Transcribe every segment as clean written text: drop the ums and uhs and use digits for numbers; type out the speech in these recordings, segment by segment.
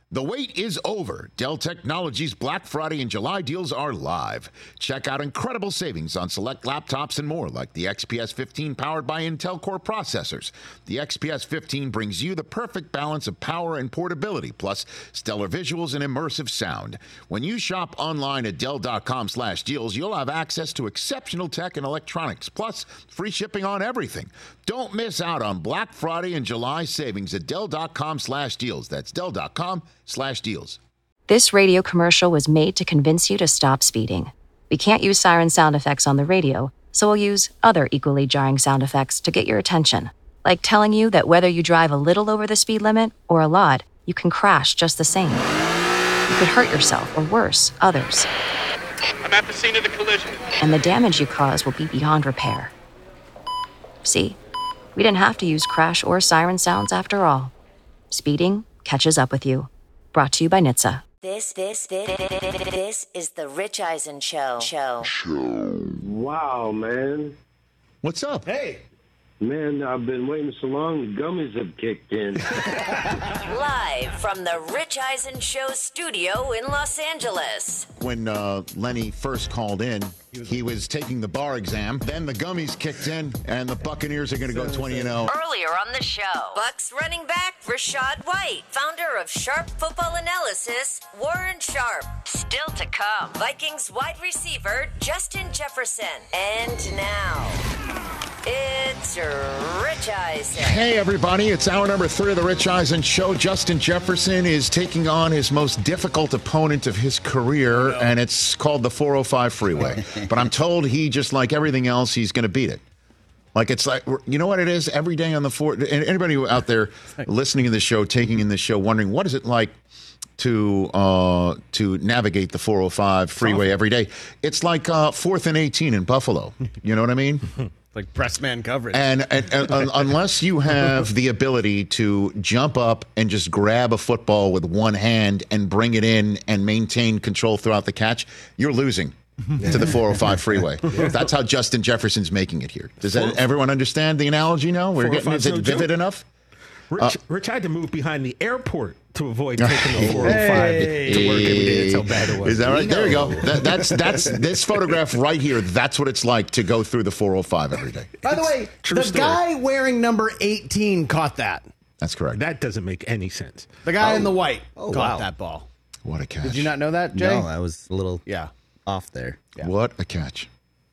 The wait is over. Dell Technologies Black Friday and July deals are live. Check out incredible savings on select laptops and more, like the XPS 15 powered by Intel Core processors. The XPS 15 brings you the perfect balance of power and portability, plus stellar visuals and immersive sound. When you shop online at Dell.com/deals, you'll have access to exceptional tech and electronics, plus free shipping on everything. Don't miss out on Black Friday and July savings at Dell.com/deals. That's Dell.com/deals. This radio commercial was made to convince you to stop speeding. We can't use siren sound effects on the radio, so we'll use other equally jarring sound effects to get your attention. Like telling you that whether you drive a little over the speed limit or a lot, you can crash just the same. You could hurt yourself or worse, others. I'm at the scene of the collision. And the damage you cause will be beyond repair. See? We didn't have to use crash or siren sounds after all. Speeding catches up with you. Brought to you by NHTSA. This is the Rich Eisen Show. Wow, man. What's up? Hey. Man, I've been waiting so long, the gummies have kicked in. Live from the Rich Eisen Show studio in Los Angeles. When Lenny first called in, he was taking the bar exam. Then the gummies kicked in, and the Buccaneers are going to go 20-0. Earlier on the show, Bucks running back Rachaad White, founder of Sharp Football Analysis, Warren Sharp. Still to come, Vikings wide receiver Justin Jefferson. And now, it's Rich Eisen. Hey, everybody. It's hour number 3 of the Rich Eisen Show. Justin Jefferson is taking on his most difficult opponent of his career, and it's called the 405 Freeway. But I'm told he, just like everything else, he's going to beat it. Like, it's like, you know what it is? Every day on the and anybody out there listening to the show, taking in the show, wondering, what is it like to navigate the 405 Freeway every day? It's like 4th and 18 in Buffalo. You know what I mean? Like press man coverage. And unless you have the ability to jump up and just grab a football with one hand and bring it in and maintain control throughout the catch, you're losing to the 405 freeway. That's how Justin Jefferson's making it here. Does everyone understand the analogy now? Is it vivid enough? Rich had to move behind the airport to avoid taking the 405 to work every day. That's how bad it was. Is that right? There you go. That's this photograph right here. That's what it's like to go through the 405 every day. By the way, guy wearing number 18 caught that. That's correct. That doesn't make any sense. The guy in the white caught that ball. What a catch. Did you not know that, Jay? No, I was a little off there. Yeah. What a catch.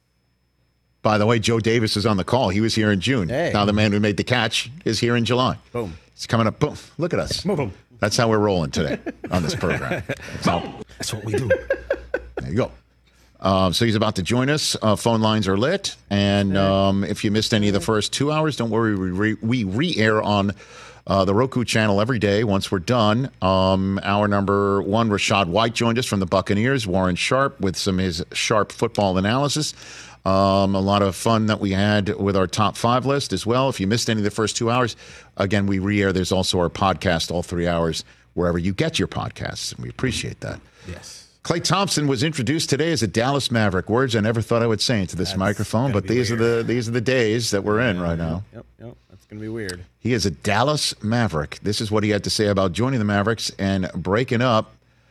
By the way, Joe Davis is on the call. He was here in June. Hey. Now the man who made the catch is here in July. Boom. It's coming up. Boom. Look at us. Boom. That's how we're rolling today on this program. That's what we do. There you go. So he's about to join us. Phone lines are lit. And if you missed any of the first 2 hours, don't worry. We re-air on the Roku channel every day once we're done. Hour number 1, Rachaad White joined us from the Buccaneers. Warren Sharp with some of his sharp football analysis. A lot of fun that we had with our top 5 list as well. If you missed any of the first 2 hours, again, we re-air. There's also our podcast, all 3 hours, wherever you get your podcasts, and we appreciate that. Yes. Klay Thompson was introduced today as a Dallas Maverick. Words I never thought I would say into this microphone, but these are the days that we're in right now. Yep. That's going to be weird. He is a Dallas Maverick. This is what he had to say about joining the Mavericks and breaking up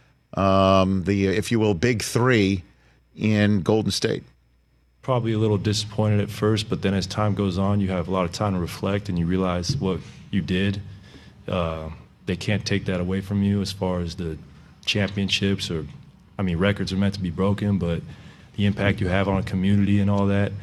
the, if you will, big 3 in Golden State. Probably a little disappointed at first, but then as time goes on, you have a lot of time to reflect and you realize what you did. They can't take that away from you as far as the championships records are meant to be broken, but the impact you have on a community and all that,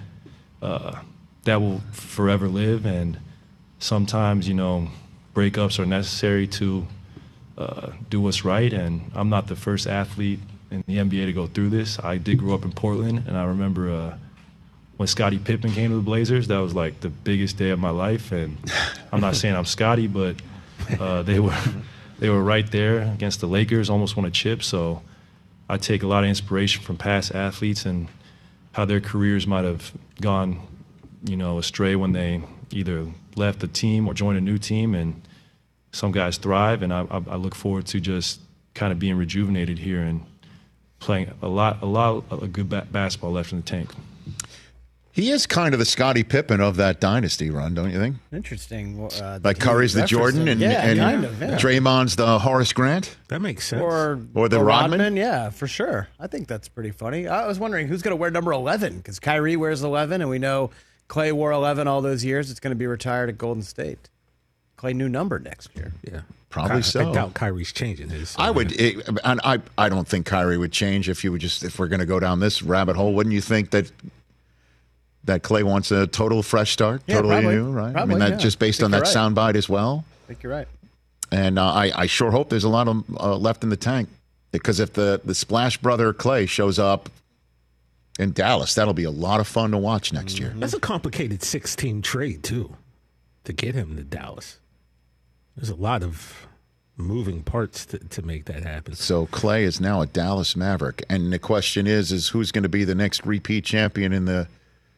that will forever live. And sometimes, breakups are necessary to do what's right. And I'm not the first athlete in the NBA to go through this. I did grow up in Portland, and I remember when Scottie Pippen came to the Blazers, that was like the biggest day of my life. And I'm not saying I'm Scottie, but they were right there against the Lakers, almost won a chip. So I take a lot of inspiration from past athletes and how their careers might have gone, astray when they either left the team or joined a new team. And some guys thrive, and I look forward to just kind of being rejuvenated here and playing a lot of good basketball left in the tank. He is kind of the Scottie Pippen of that dynasty run, don't you think? Interesting. Like Curry's the Jordan and Draymond's the Horace Grant? That makes sense. Or the Rodman? Yeah, for sure. I think that's pretty funny. I was wondering who's going to wear number 11 because Kyrie wears 11, and we know Clay wore 11 all those years. It's going to be retired at Golden State. Clay, new number next year. Yeah. Probably so. I doubt Kyrie's changing his. I don't think Kyrie would change if we're going to go down this rabbit hole. Wouldn't you think that Clay wants a total fresh start, totally new, right? Probably, I mean, just based on that soundbite as well. I think you're right. And I sure hope there's a lot of left in the tank, because if the Splash Brother Clay shows up in Dallas, that'll be a lot of fun to watch next year. That's a complicated 6-team trade too, to get him to Dallas. There's a lot of moving parts to make that happen. So Clay is now a Dallas Maverick, and the question is who's going to be the next repeat champion in the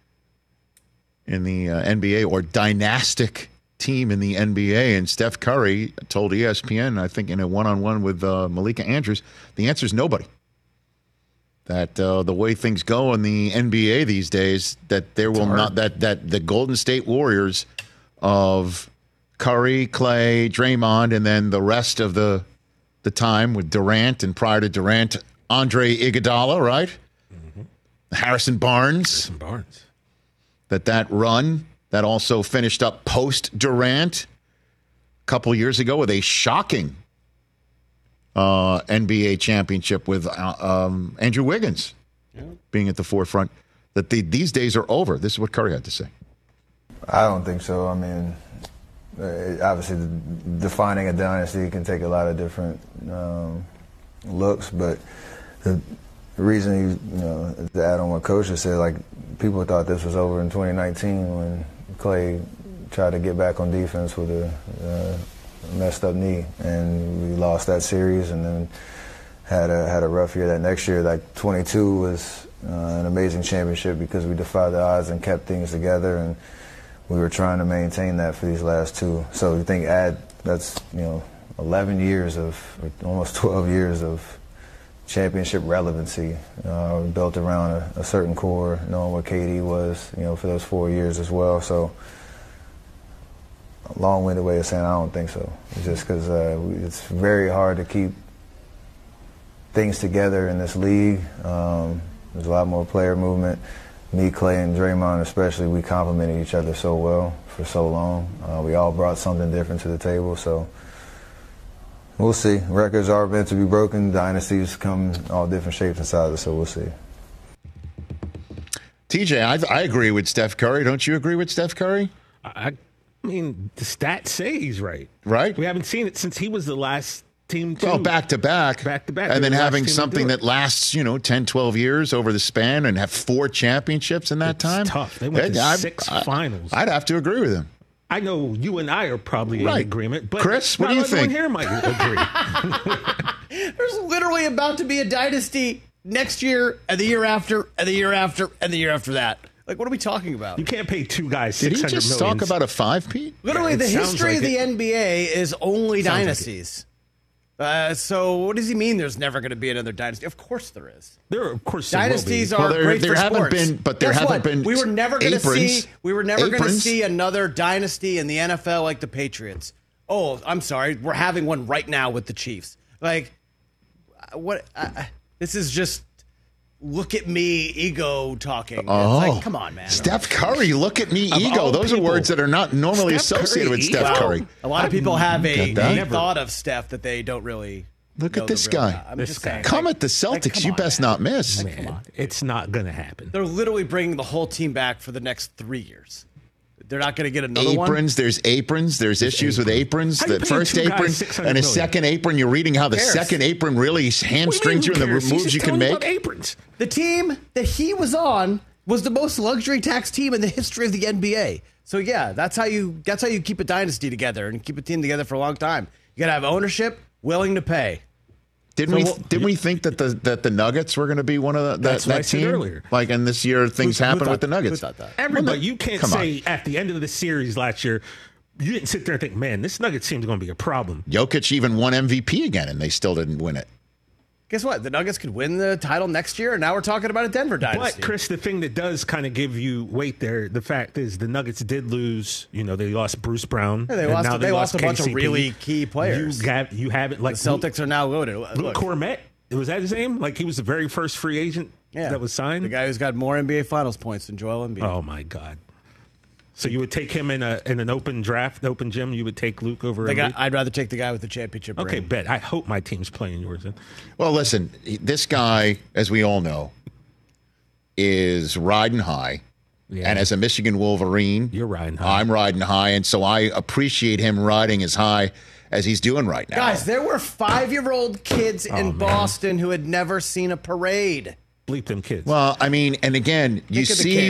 NBA or dynastic team in the NBA? And Steph Curry told ESPN, I think in a one-on-one with Malika Andrews, the answer is nobody. That the way things go in the NBA these days, that there will not that the Golden State Warriors of Curry, Clay, Draymond, and then the rest of the time with Durant, and prior to Durant, Andre Iguodala, right? Mm-hmm. Harrison Barnes. That run that also finished up post Durant a couple years ago with a shocking NBA championship with Andrew Wiggins being at the forefront. That these days are over. This is what Curry had to say. I don't think so. I mean, obviously, defining a dynasty can take a lot of different looks, but the reason to add on what Coach just said, like, people thought this was over in 2019 when Clay tried to get back on defense with a messed up knee, and we lost that series, and then had a rough year that next year. Like 22 was an amazing championship because we defied the odds and kept things together, and we were trying to maintain that for these last two. So you think that's 11 years of, or almost 12 years of championship relevancy built around a certain core, knowing what KD was, for those 4 years as well. So a long-winded way of saying I don't think so. It's just because it's very hard to keep things together in this league. There's a lot more player movement. Me, Clay, and Draymond especially, we complemented each other so well for so long. We all brought something different to the table, so we'll see. Records are meant to be broken. Dynasties come in all different shapes and sizes, so we'll see. TJ, I agree with Steph Curry. Don't you agree with Steph Curry? I mean, the stats say he's right. Right? We haven't seen it since he was the last team. Well, back-to-back. Back-to-back. And then having something that lasts, 10, 12 years over the span and have 4 championships in that time. It's tough. They went to 6 finals. I'd have to agree with him. I know you and I are probably in agreement, but Chris, what do you think? Here might agree. There's literally about to be a dynasty next year, and the year after, and the year after, and the year after that. Like, what are we talking about? You can't pay 2 guys $600 million. Did he just millions. talk about a 5-Pete? Literally, the history of the NBA is only dynasties. So what does he mean there's never going to be another dynasty? Of course there is. Of course dynasties are great for sports. There haven't been. We were never going to see another dynasty in the NFL like the Patriots. Oh, I'm sorry. We're having one right now with the Chiefs. Like, what? This is just look at me ego talking. Oh, it's like, come on, man. Steph Curry, look at me ego. Those are words that are not normally associated with Steph Curry. A lot of people have a thought of Steph that they don't really. Look at this guy. I'm just saying. Come at the Celtics. You best not miss. Man, come on. It's not going to happen. They're literally bringing the whole team back for the next 3 years. They're not going to get another aprons. one. There's aprons. There's issues with aprons. The first apron and a second apron. You're reading how the second apron really hamstrings you and the moves you can make. Aprons. The team that he was on was the most luxury tax team in the history of the NBA. So yeah, that's how you keep a dynasty together and keep a team together for a long time. You got to have ownership willing to pay. Didn't we think that the Nuggets were going to be one of that team? Earlier. Like, and this year things happened with the Nuggets. Who thought that? Everybody, you can't say at the end of the series last year, you didn't sit there and think, man, this Nuggets team is going to be a problem. Jokic even won MVP again, and they still didn't win it. Guess what? The Nuggets could win the title next year, and now we're talking about a Denver dynasty. But, Chris, the thing that does kind of give you weight there, the fact is the Nuggets did lose. They lost Bruce Brown. Yeah, they lost a bunch of really key players. You haven't, like, the Celtics are now loaded. Luke Cornette, was that his name? Like, he was the very first free agent that was signed? The guy who's got more NBA Finals points than Joel Embiid. Oh, my God. So you would take him in an open draft, open gym? You would take Luke over Embiid? I'd rather take the guy with the championship ring. Okay, bet. I hope my team's playing yours then. Well, listen, this guy, as we all know, is riding high. Yeah. And as a Michigan Wolverine, you're riding high. I'm riding high, and so I appreciate him riding as high as he's doing right now. Guys, there were 5-year-old kids in Boston who had never seen a parade. Bleep them kids. Well, I mean, and again, you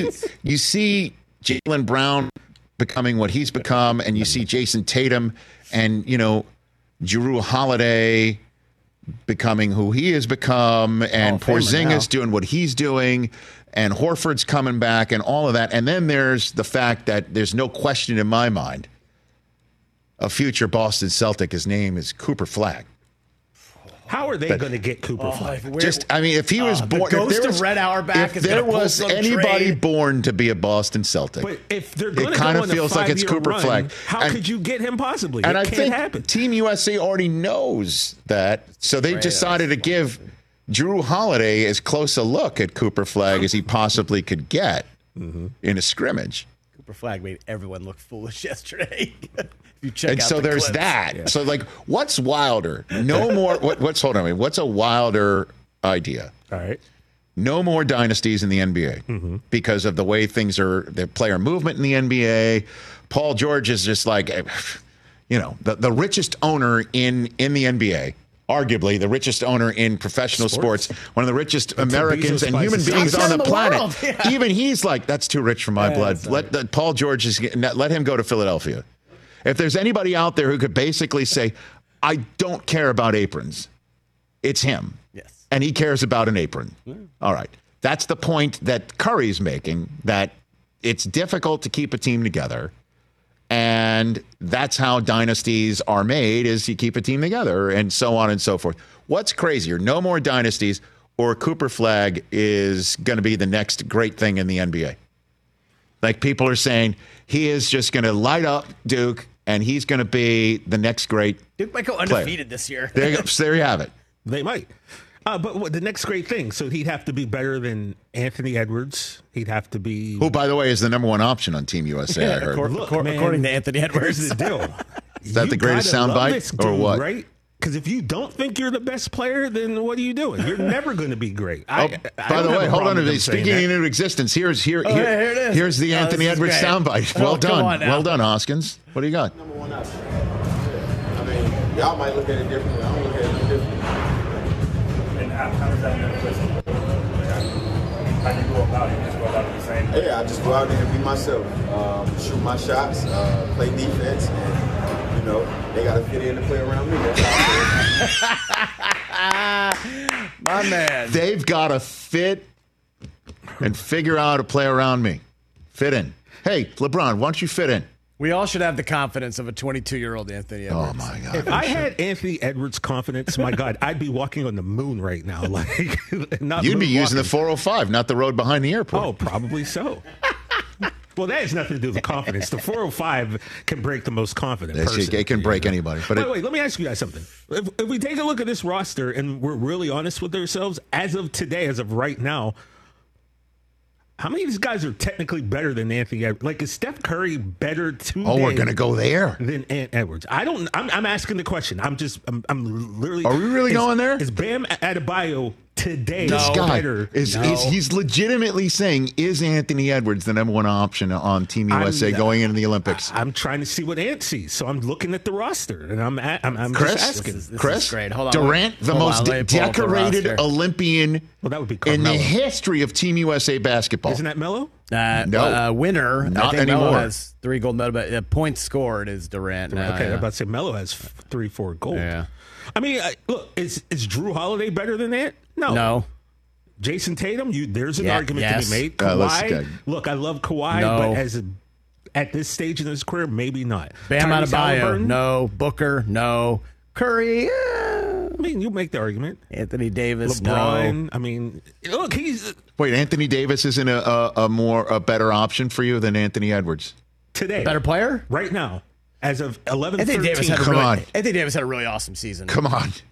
see Jaylen Brown becoming what he's become, and you see Jason Tatum and, Jrue Holiday becoming who he has become, and Porzingis doing what he's doing, and Horford's coming back, and all of that. And then there's the fact that there's no question in my mind a future Boston Celtic. His name is Cooper Flagg. How are they going to get Cooper Flagg? If he was born, the ghost of Red Auerbach if there was anybody born to be a Boston Celtic, but if they're going to kind of feels like it's Cooper Flagg. How could you get him possibly? And it I can't think happen. Team USA already knows that, so they decided to give Jrue Holiday as close a look at Cooper Flagg as he possibly could get in a scrimmage. Cooper Flagg made everyone look foolish yesterday. And so there's that. Yeah. So, like, what's wilder? No more. What's a wilder idea? All right. No more dynasties in the NBA because of the way things are. The player movement in the NBA. Paul George is just like, the richest owner in the NBA. Arguably the richest owner in professional sports, one of the richest Americans and human beings on the planet. Yeah. Even he's like, that's too rich for my blood. Paul George let him go to Philadelphia. If there's anybody out there who could basically say, I don't care about aprons, it's him. Yes. And he cares about an apron. All right. That's the point that Curry's making, that it's difficult to keep a team together. And that's how dynasties are made, is you keep a team together, and so on and so forth. What's crazier? No more dynasties, or Cooper Flagg is going to be the next great thing in the NBA? Like, people are saying he is just going to light up Duke, and he's going to be the next great Duke might go undefeated this year. There you have it. They might. But the next great thing, so he'd have to be better than Anthony Edwards. He'd have to be... Who, by the way, is the number one option on Team USA, I heard. According to Anthony Edwards. Here's the deal. Is that the greatest soundbite, or what? Right? Because if you don't think you're the best player, then what are you doing? You're never going to be great. By the way, hold on. Speaking into existence, here it is. Here's the Anthony Edwards soundbite. Well done. Well done, Hoskins. What do you got? Number one option. I mean, y'all might look at it differently. I don't look at it differently. And how does that manifest? How do you go about it? Just go about it the same way? Yeah, I just go out there and be myself. Shoot my shots, play defense, and they got to fit in to play around me. My man. They've got to fit and figure out how to play around me. Fit in. Hey, LeBron, why don't you fit in? We all should have the confidence of a 22-year-old Anthony Edwards. Oh, my God. If I had Anthony Edwards' confidence, my God, I'd be walking on the moon right now. You'd be using the 405, not the road behind the airport. Oh, probably so. Well, that has nothing to do with confidence. The 405 can break the most confident person. It can break anybody. But wait, let me ask you guys something. If we take a look at this roster and we're really honest with ourselves, as of today, as of right now, how many of these guys are technically better than Anthony Edwards? Like, is Steph Curry better today? Oh, we're going to go there. Than Edwards. I'm asking the question. I'm literally. Are we really going there? Is Bam Adebayo today this guy better? He's legitimately saying, is Anthony Edwards the number one option on Team USA going into the Olympics? I'm trying to see what Ant sees, so I'm looking at the roster, and I'm Chris, just asking. This is great. Hold on. Durant, the most decorated Olympian that would be in the history of Team USA basketball. Isn't that Melo? No. Winner. Not I think anymore. Melo has 3 gold medals, but points scored is Durant. Okay, I'm about to say Melo has 3-4 gold. Yeah. I mean, look, is Jrue Holiday better than that? No. Jason Tatum, there's an argument to be made. Kawhi, look, I love Kawhi, but at this stage in his career, maybe not. Bam Adebayo, no. Booker, no. Curry, mean, you make the argument. Anthony Davis, LeBron. no. I mean, look, he's Wait, Anthony Davis isn't a better option for you than Anthony Edwards? today. A better player? Right now. As of 11-13. Anthony Davis had a really awesome season. Come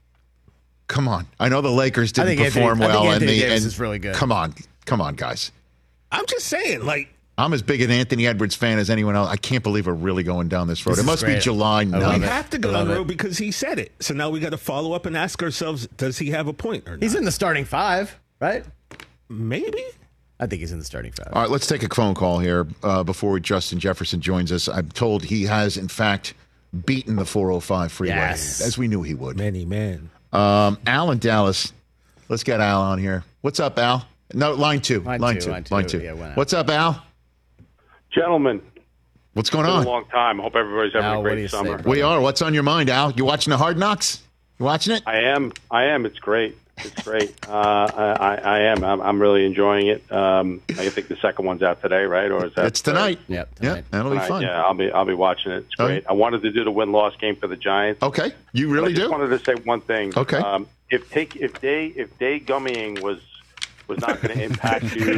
on. I know the Lakers didn't perform well. Anthony Davis is really good. Come on, guys. I'm just saying, like. I'm as big an Anthony Edwards fan as anyone else. I can't believe we're really going down this road. It must be July 9th. We have to go down the road because he said it. So now we got to follow up and ask ourselves, does he have a point or not? He's in the starting 5, right? Maybe. I think he's in the starting 5. All right, let's take a phone call here before Justin Jefferson joins us. I'm told he has, in fact, beaten the 405 freeway, as we knew he would. Many men. Al in Dallas. Let's get Al on here. What's up, Al? No, line two. Line two. Yeah, What's up, Al? Gentlemen. What's going It's on? been a long time. I hope everybody's having a great summer. We are. What's on your mind, Al? You watching the Hard Knocks? You watching it? I am. It's great. It's great. I am. I'm really enjoying it. I think the second one's out today, right? Or is that? It's tonight. Yep. Yeah, that'll be fun. Yeah, I'll be watching it. It's great. I wanted to do the win-loss game for the Giants. Okay, you really do. I just wanted to say one thing. Okay. If day gummying was not going to impact you,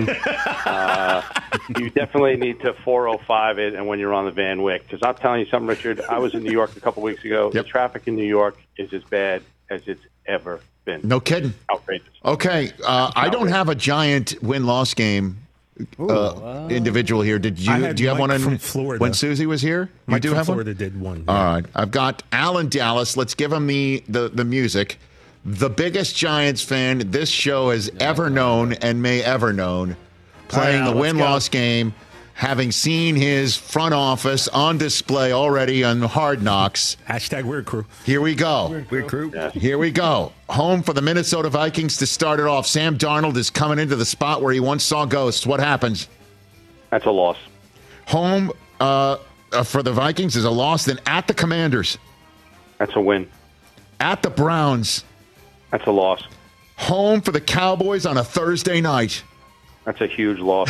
you definitely need to 405 it, and when you're on the Van Wyck, because I'm telling you something, Richard. I was in New York a couple weeks ago. Yep. The traffic in New York is as bad as it's ever been. No kidding. Outrageous. Okay, I don't have a Giant win-loss game individual here. Do you have one from Florida when Susie was here? Mike you do from have Florida one? did one. All right, I've got Al in Dallas. Let's give him the music. The biggest Giants fan this show has ever known and may ever known, playing the win-loss game, having seen his front office on display already on Hard Knocks. Hashtag Weird Crew. Here we go. Weird Crew. Yeah. Here we go. Home for the Minnesota Vikings to start it off. Sam Darnold is coming into the spot where he once saw ghosts. What happens? That's a loss. Home for the Vikings is a loss. Then at the Commanders. That's a win. At the Browns. That's a loss. Home for the Cowboys on a Thursday night. That's a huge loss.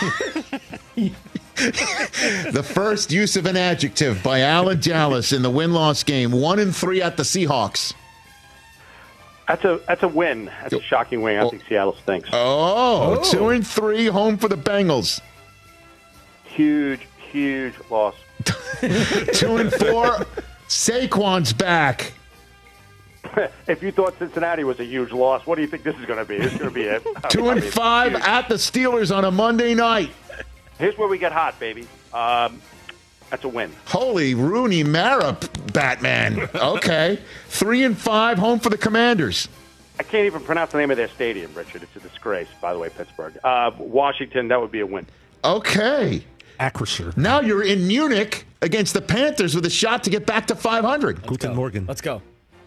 The first use of an adjective by Alan Dallas in the win-loss game. 1-3 at the Seahawks. That's a win. That's a shocking win. I think Seattle stinks. 2-3 home for the Bengals. Huge loss. 2-4. Saquon's back. If you thought Cincinnati was a huge loss, what do you think this is going to be? This is going to be it. 2-5 at the Steelers on a Monday night. Here's where we get hot, baby. That's a win. Holy Rooney Mara, Batman. Okay. 3-5 home for the Commanders. I can't even pronounce the name of their stadium, Richard. It's a disgrace, by the way, Pittsburgh. Washington, that would be a win. Okay. Acrisure. Now you're in Munich against the Panthers with a shot to get back to 500. Guten Morgen. Let's go.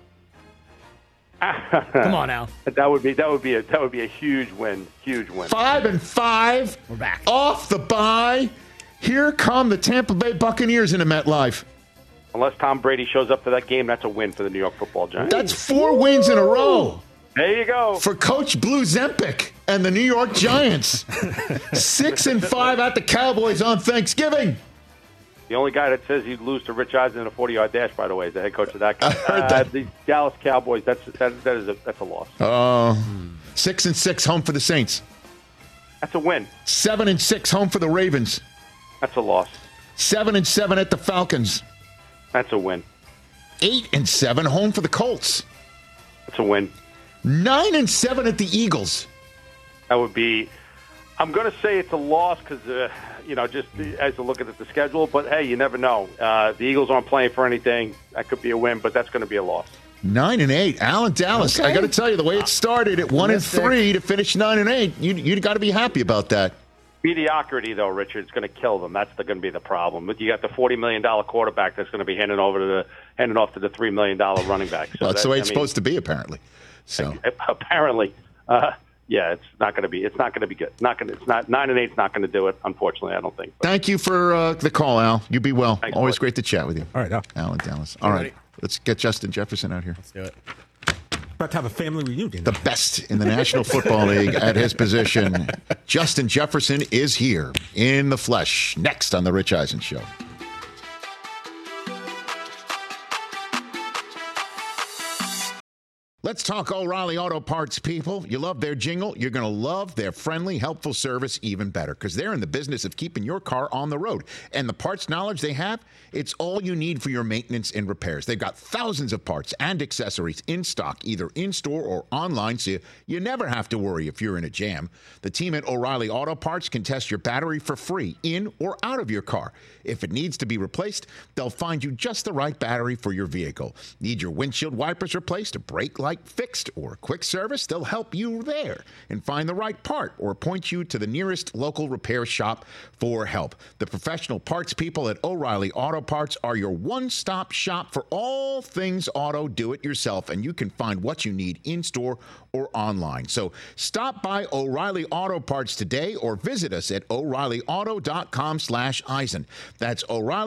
Come on, Al. That would be a huge win. Huge win. 5-5. We're back. Off the bye. Here come the Tampa Bay Buccaneers into MetLife. Unless Tom Brady shows up for that game, that's a win for the New York Football Giants. That's 4 wins in a row. There you go. For Coach Blue Zempic and the New York Giants. 6-5 at the Cowboys on Thanksgiving. The only guy that says he'd lose to Rich Eisen in a 40-yard dash, by the way, is the head coach of that guy. I heard that. The Dallas Cowboys, that's a loss. 6-6 home for the Saints. That's a win. 7-6 home for the Ravens. That's a loss. 7-7 at the Falcons. That's a win. 8-7 home for the Colts. That's a win. 9-7 at the Eagles. That would be. I'm going to say it's a loss because, just as a look at the schedule. But hey, you never know. The Eagles aren't playing for anything. That could be a win, but that's going to be a loss. 9-8. Alan Dallas. Okay. I got to tell you, the way it started at 1-3 to finish 9-8, you got to be happy about that. Mediocrity, though, Richard, it's going to kill them. That's going to be the problem. You got the $40 million quarterback that's going to be handing off to the $3 million running back. So well, that's the way it's supposed to be, apparently. So apparently, it's not going to be. It's not going to be good. 9-8 is not going to do it. Unfortunately, I don't think. But. Thank you for the call, Al. You be well. Thanks, Always boy. great to chat with you. All right, Al. Alan Dallas. All right, let's get Justin Jefferson out here. Let's do it. About to have a family reunion. The best in the National Football League at his position. Justin Jefferson is here in the flesh. Next on The Rich Eisen Show. Let's talk O'Reilly Auto Parts, people. You love their jingle. You're going to love their friendly, helpful service even better because they're in the business of keeping your car on the road. And the parts knowledge they have, it's all you need for your maintenance and repairs. They've got thousands of parts and accessories in stock, either in-store or online, so you never have to worry if you're in a jam. The team at O'Reilly Auto Parts can test your battery for free in or out of your car. If it needs to be replaced, they'll find you just the right battery for your vehicle. Need your windshield wipers replaced, a brake light fixed, or a quick service? They'll help you there and find the right part or point you to the nearest local repair shop for help. The professional parts people at O'Reilly Auto Parts are your one-stop shop for all things auto do-it-yourself, and you can find what you need in-store or online. So stop by O'Reilly Auto Parts today or visit us at O'ReillyAuto.com/Eisen. That's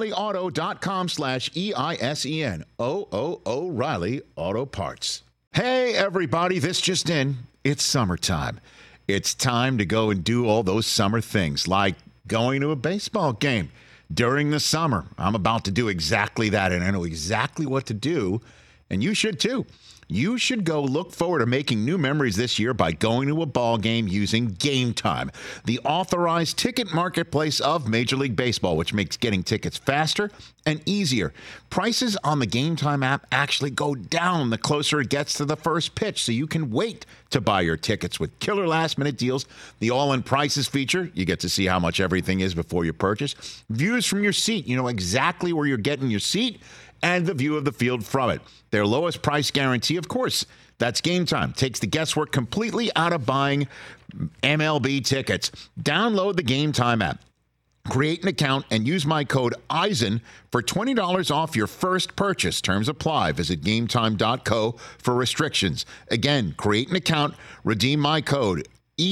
O'ReillyAuto.com/EISEN. O'Reilly Auto Parts. Hey, everybody, this just in. It's summertime. It's time to go and do all those summer things, like going to a baseball game during the summer. I'm about to do exactly that, and I know exactly what to do, and you should too. You should go look forward to making new memories this year by going to a ball game using Game Time, the authorized ticket marketplace of Major League Baseball, which makes getting tickets faster and easier. Prices on the Game Time app actually go down the closer it gets to the first pitch, so you can wait to buy your tickets with killer last-minute deals. The all-in prices feature, you get to see how much everything is before you purchase. Views from your seat, you know exactly where you're getting your seat, and the view of the field from it. Their lowest price guarantee, of course, that's Game Time. Takes the guesswork completely out of buying MLB tickets. Download the Game Time app. Create an account and use my code EISEN for $20 off your first purchase. Terms apply. Visit GameTime.co for restrictions. Again, create an account, redeem my code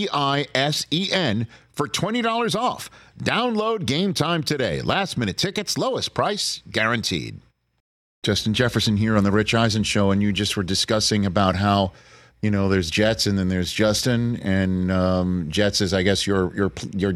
EISEN for $20 off. Download Game Time today. Last minute tickets, lowest price guaranteed. Justin Jefferson here on the Rich Eisen Show, and you just were discussing about how, you know, there's Jets and then there's Justin, and Jets is, I guess, your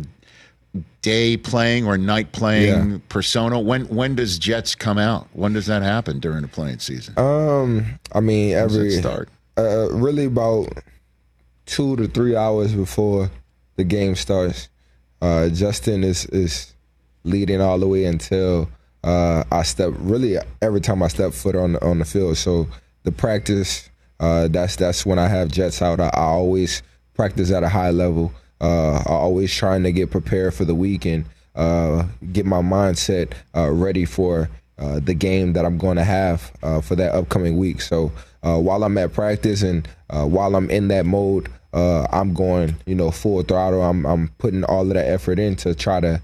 day playing or night playing persona. When does Jets come out? When does that happen during the playing season? I mean, every start really about 2 to 3 hours before the game starts. Justin is leading all the way until I step. Really, every time I step foot on the field. So the practice, that's when I have Jets out. I always practice at a high level. I always trying to get prepared for the week and get my mindset ready for the game that I'm going to have for that upcoming week. So while I'm at practice and while I'm in that mode, I'm going, full throttle. I'm putting all of that effort in to try to,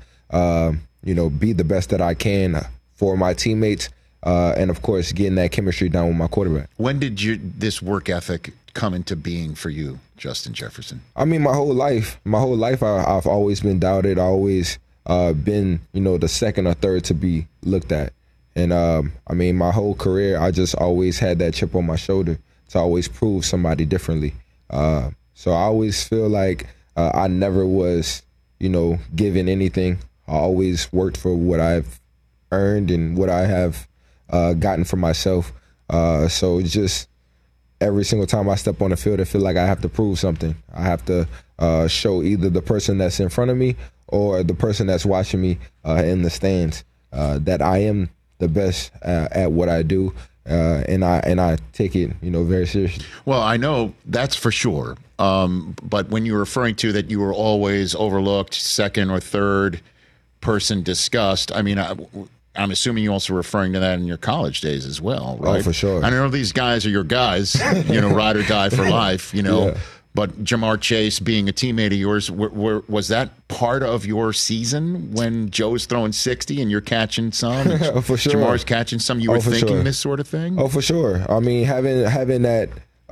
be the best that I can for my teammates, and of course, getting that chemistry down with my quarterback. When did this work ethic come into being for you, Justin Jefferson? I mean, my whole life, I've always been doubted. Always been, the second or third to be looked at. And my whole career, I just always had that chip on my shoulder to always prove somebody differently. So I always feel like I never was, given anything. I always worked for what I've earned and what I have gotten for myself. So just every single time I step on the field, I feel like I have to prove something. I have to show either the person that's in front of me or the person that's watching me in the stands that I am the best at what I do, and I take it, very seriously. Well, I know that's for sure. But when you're referring to that you were always overlooked, second or third person discussed, I mean, I'm assuming you're also referring to that in your college days as well, right? Oh, for sure. I know these guys are your guys, ride or die for life, Yeah. But Ja'Marr Chase being a teammate of yours, was that part of your season when Joe's throwing 60 and you're catching some? For sure. Jamar's catching some. You were thinking this sort of thing? Oh, for sure. I mean, having that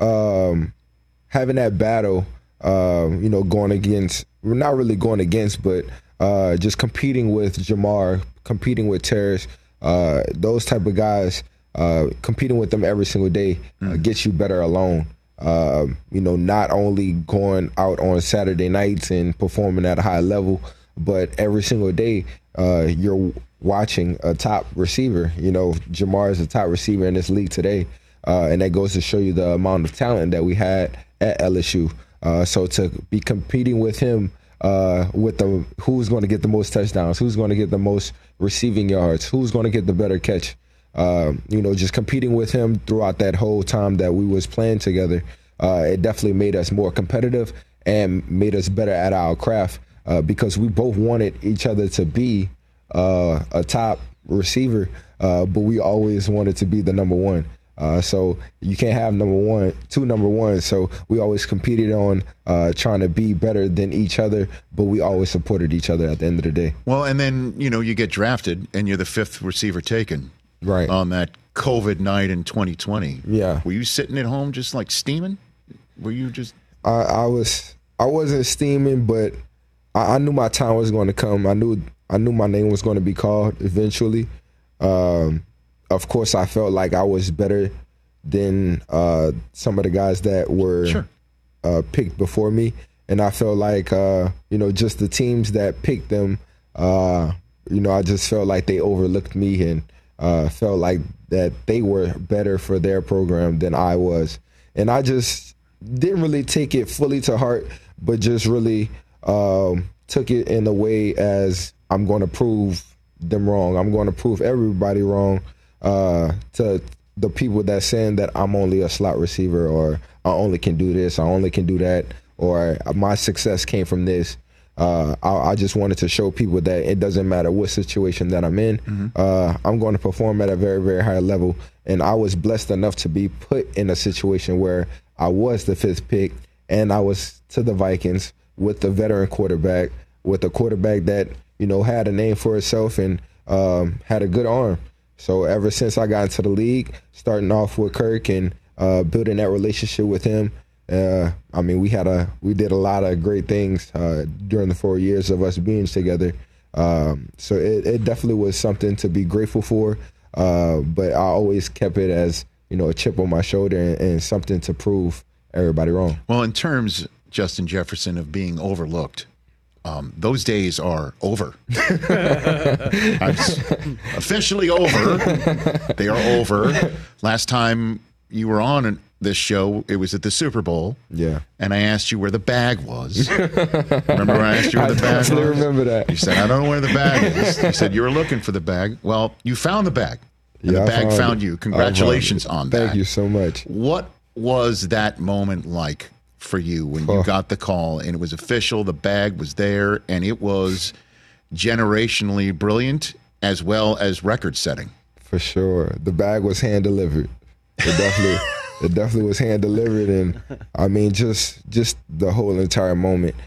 battle, going against, not really going against, but just competing with Ja'Marr, competing with Terrace, those type of guys, competing with them every single day gets you better alone. Not only going out on Saturday nights and performing at a high level, but every single day you're watching a top receiver. Ja'Marr is a top receiver in this league today. and that goes to show you the amount of talent that we had at LSU. So to be competing with him with who's going to get the most touchdowns, who's going to get the most receiving yards, who's going to get the better catch, just competing with him throughout that whole time that we was playing together, it definitely made us more competitive and made us better at our craft because we both wanted each other to be a top receiver, but we always wanted to be the number one. So you can't have two number ones. So we always competed on trying to be better than each other, but we always supported each other at the end of the day. Well, and then, you get drafted and you're the 5th receiver taken right on that COVID night in 2020. Yeah. Were you sitting at home just like steaming? Were you just... I wasn't steaming, but I knew my time was going to come. I knew my name was going to be called eventually. Of course, I felt like I was better than some of the guys that were picked before me. And I felt like, just the teams that picked them, I just felt like they overlooked me and felt like that they were better for their program than I was. And I just didn't really take it fully to heart, but just really took it in a way as I'm going to prove them wrong. I'm going to prove everybody wrong. To the people that's saying that I'm only a slot receiver or I only can do this, I only can do that, or my success came from this. I just wanted to show people that it doesn't matter what situation that I'm in. Mm-hmm. I'm going to perform at a very, very high level. And I was blessed enough to be put in a situation where I was the 5th pick and I was to the Vikings with the veteran quarterback, with a quarterback that, had a name for itself and had a good arm. So ever since I got into the league, starting off with Kirk and building that relationship with him, we did a lot of great things during the 4 years of us being together. So it definitely was something to be grateful for. But I always kept it as, a chip on my shoulder and something to prove everybody wrong. Well, in terms, Justin Jefferson, of being overlooked, those days are over. Officially over. They are over. Last time you were on this show, it was at the Super Bowl. Yeah. And I asked you where the bag was. Remember when I asked you where the bag was? I remember that. You said, I don't know where the bag is. You said you were looking for the bag. Well, you found the bag. And the bag found you. Congratulations on that. Thank you so much. What was that moment like for you when you got the call and it was official, the bag was there, and it was generationally brilliant as well as record-setting? For sure. The bag was hand-delivered. It definitely was hand-delivered, and, just the whole entire moment,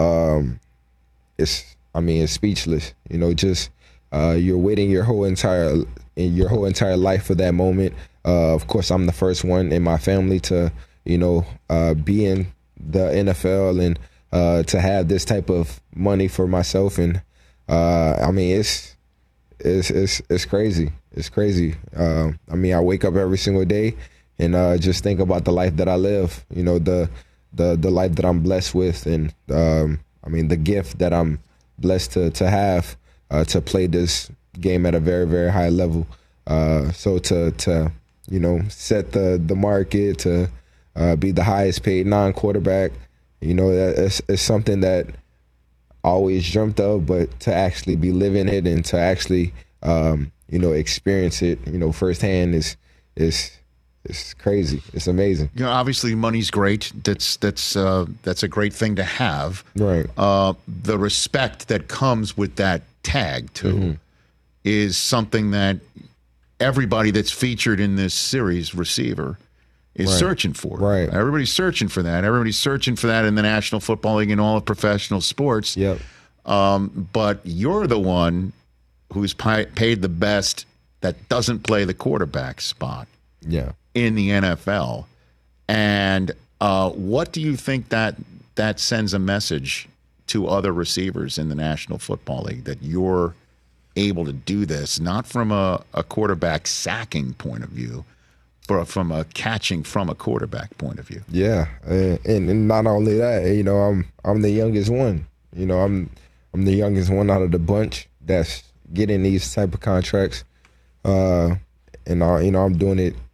it's speechless. You're waiting your whole entire life for that moment. Of course, I'm the first one in my family to be in the NFL and to have this type of money for myself. And it's crazy. It's crazy. I wake up every single day and just think about the life that I live, the life that I'm blessed with. And the gift that I'm blessed to have to play this game at a very, very high level. So to set the market, to be the highest paid non-quarterback, it's something that I always dreamt of, but to actually be living it and to actually, experience it, firsthand is crazy. It's amazing. Obviously money's great. That's a great thing to have. Right. The respect that comes with that tag too is something that everybody that's featured in this series, receiver, is searching for. Right. Everybody's searching for that. Everybody's searching for that in the National Football League and all of professional sports. Yep. But you're the one who's paid the best that doesn't play the quarterback spot. Yeah. In the NFL. And what do you think that sends a message to other receivers in the National Football League, that you're able to do this, not from a quarterback sacking point of view, but from a catching from a quarterback point of view? Yeah, and not only that, I'm the youngest one. I'm the youngest one out of the bunch that's getting these type of contracts, and I'm doing it,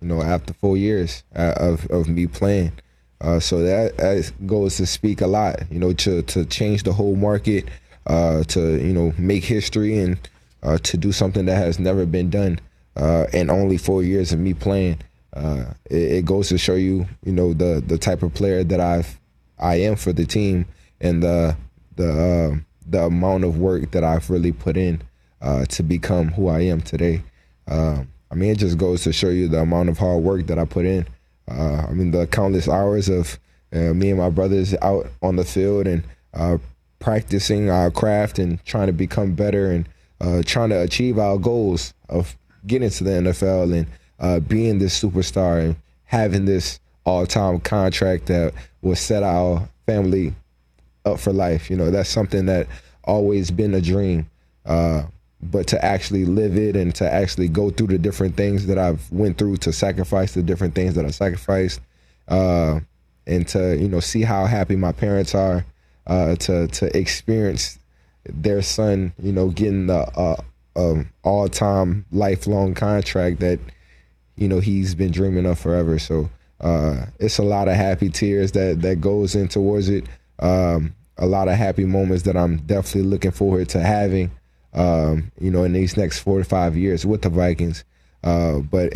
after 4 years of me playing. So that goes to speak a lot, to change the whole market, to, make history and to do something that has never been done in only 4 years of me playing. It goes to show you, the type of player that I am for the team and the amount of work that I've really put in to become who I am today. It just goes to show you the amount of hard work that I put in. The countless hours of me and my brothers out on the field and practicing our craft and trying to become better and trying to achieve our goals of getting to the NFL and being this superstar and having this all-time contract that will set our family up for life. That's something that always been a dream. But to actually live it and to actually go through the different things that I've went through, to sacrifice the different things that I sacrificed, and to, see how happy my parents are, to experience their son, getting the all-time lifelong contract that, he's been dreaming of forever. So it's a lot of happy tears that goes in towards it. A lot of happy moments that I'm definitely looking forward to having, in these next 4 to 5 years with the Vikings. But,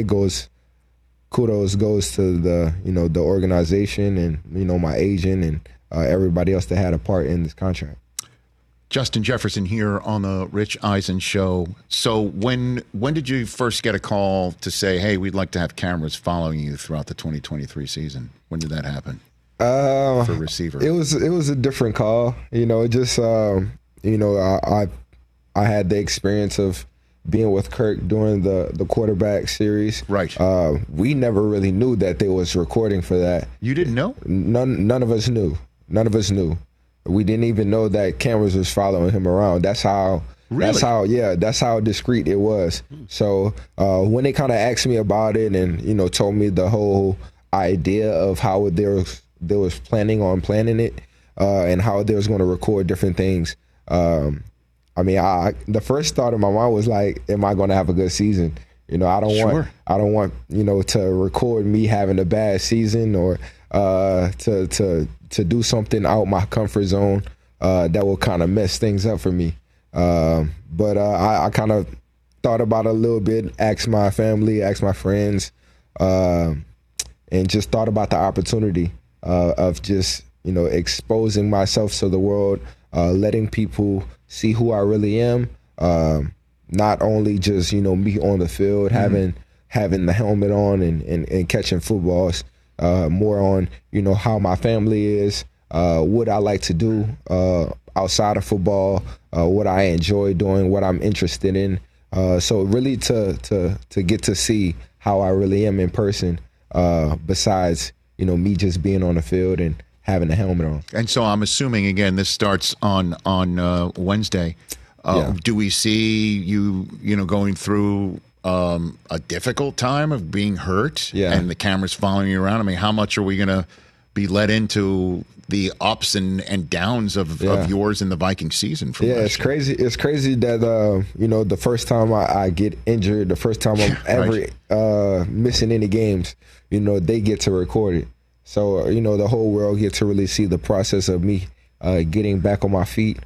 kudos goes to the organization and, my agent and everybody else that had a part in this contract. Justin Jefferson here on the Rich Eisen Show. So when did you first get a call to say, hey, we'd like to have cameras following you throughout the 2023 season? When did that happen for receiver? It was a different call. I had the experience of being with Kirk during the quarterback series. Right. We never really knew that they was recording for that. You didn't know? None of us knew. None of us knew. We didn't even know that cameras was following him around. That's how. Really? That's how discreet it was. So when they kind of asked me about it and told me the whole idea of how they was planning it and how they was going to record different things. The first thought in my mind was like, am I going to have a good season? I don't want to record me having a bad season or to do something out my comfort zone that will kind of mess things up for me. But I kind of thought about it a little bit, asked my family, asked my friends, and just thought about the opportunity of just, exposing myself to the world, letting people see who I really am. Not only just, me on the field, having the helmet on and catching footballs, more on, how my family is, what I like to do outside of football, what I enjoy doing, what I'm interested in. So really to get to see how I really am in person, besides, me just being on the field and having the helmet on. And so I'm assuming, again, this starts on Wednesday. Do we see you, going through a difficult time of being hurt and the cameras following you around? How much are we going to be led into the ups and downs of yours in the Viking season? It's crazy. It's crazy that, the first time I get injured, the first time I'm ever missing any games, they get to record it. So, the whole world gets to really see the process of me getting back on my feet.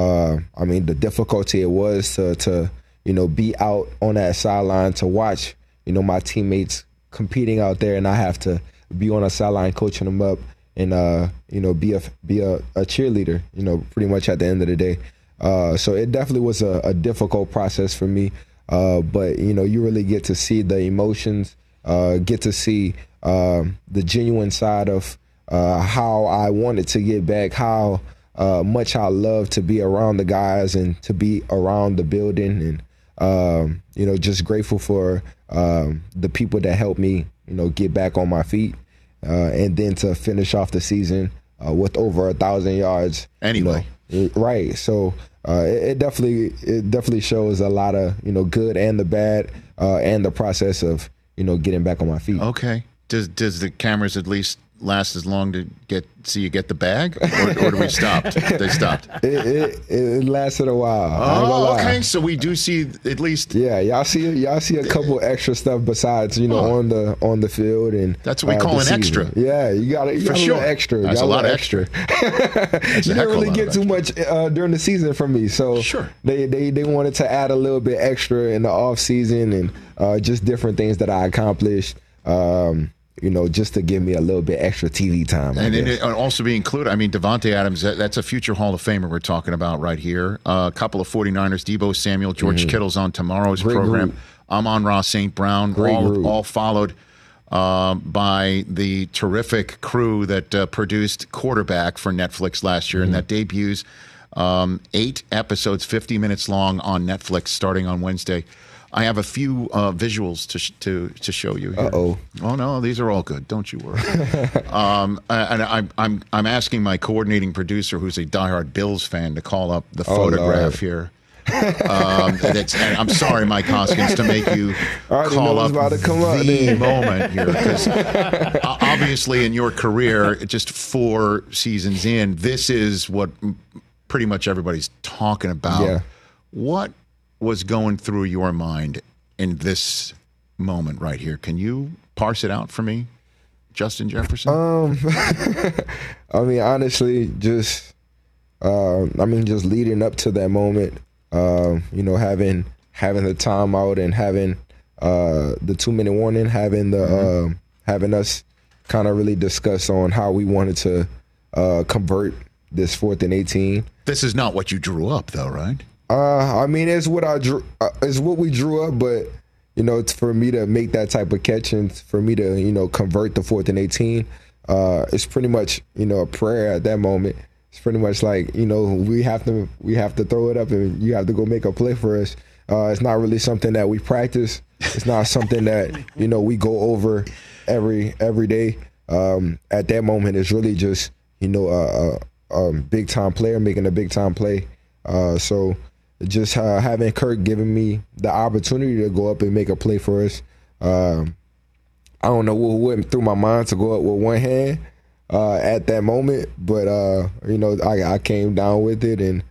The difficulty it was to be out on that sideline to watch, my teammates competing out there, and I have to be on a sideline coaching them up and, be a cheerleader, pretty much at the end of the day. So it definitely was a difficult process for me. But, you really get to see the emotions, get to see the genuine side of how I wanted to get back, how much I love to be around the guys and to be around the building, and just grateful for the people that helped me get back on my feet, and then to finish off the season with over 1,000 yards anyway. Right. So it definitely shows a lot of good and the bad, and the process of getting back on my feet. Okay. Does the cameras at least last as long to see you get the bag, or do we stop? They stopped. It lasted a while. Oh, okay. So we do see at least. Yeah, y'all see a couple extra stuff besides on the field, and that's what we call an extra. Yeah, you got it for sure. Extra. That's a lot extra. You didn't really get too much during the season from me, so sure. They wanted to add a little bit extra in the off season and just different things that I accomplished. Just to give me a little bit extra TV time. And it also be included, Davante Adams, that's a future Hall of Famer we're talking about right here. A couple of 49ers, Deebo Samuel, George Kittle's on tomorrow's program. Group. Amon-Ra St. Brown, all followed by the terrific crew that produced Quarterback for Netflix last year, and that debuts 8 episodes, 50 minutes long on Netflix starting on Wednesday. I have a few visuals to show you here. Uh-oh. Oh no, these are all good. Don't you worry. And I'm asking my coordinating producer, who's a diehard Bills fan, to call up the photograph here. And I'm sorry, Mike Hoskins, to make you call up the moment here, because obviously in your career, just 4 seasons in, this is what pretty much everybody's talking about. Yeah. What was going through your mind in this moment right here? Can you parse it out for me, Justin Jefferson? Honestly, just leading up to that moment, having the timeout and having the 2-minute warning, having us kind of really discuss on how we wanted to convert this 4th and 18. This is not what you drew up, though, right? It's what I drew. It's what we drew up, but it's for me to make that type of catch and for me to convert the 4th and 18. It's pretty much a prayer at that moment. It's pretty much like we have to throw it up and you have to go make a play for us. It's not really something that we practice. It's not something that we go over every day. At that moment, it's really just a big time player making a big time play. So just having Kirk giving me the opportunity to go up and make a play for us. I don't know what went through my mind to go up with one hand at that moment, but I came down with it and